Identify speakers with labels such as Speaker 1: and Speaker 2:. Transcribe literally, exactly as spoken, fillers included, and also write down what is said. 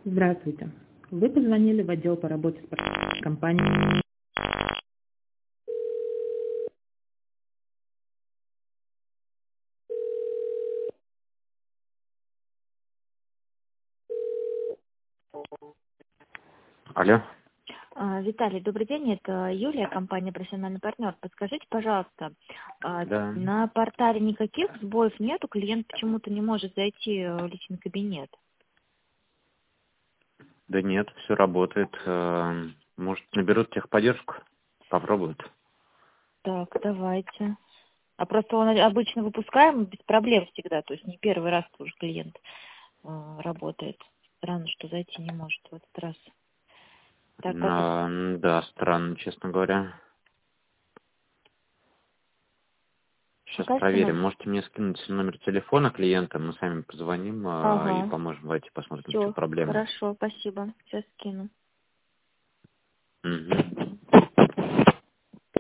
Speaker 1: Здравствуйте. Вы позвонили в отдел по работе с компанией.
Speaker 2: Алло,
Speaker 3: А, Виталий, добрый день, это Юлия, компания «Профессиональный партнер». Подскажите, пожалуйста, а,
Speaker 2: да,
Speaker 3: на портале никаких сбоев нету, клиент почему-то не может зайти в личный кабинет?
Speaker 2: да нет, все работает. Э, Может, наберут техподдержку? Попробуют.
Speaker 3: Так, давайте. А просто он обычно выпускаем без проблем всегда, то есть не первый раз тоже клиент а, работает. Странно, что зайти не может в этот раз. Так, как это?
Speaker 2: А, да, странно, честно говоря. Сейчас
Speaker 3: Покажите
Speaker 2: проверим.
Speaker 3: нас.
Speaker 2: Можете мне скинуть номер телефона клиента, мы сами позвоним э, и
Speaker 3: Ага,
Speaker 2: поможем. Давайте посмотрим, в чем
Speaker 3: все,
Speaker 2: проблема.
Speaker 3: хорошо, спасибо. Сейчас скину.
Speaker 2: Мгм.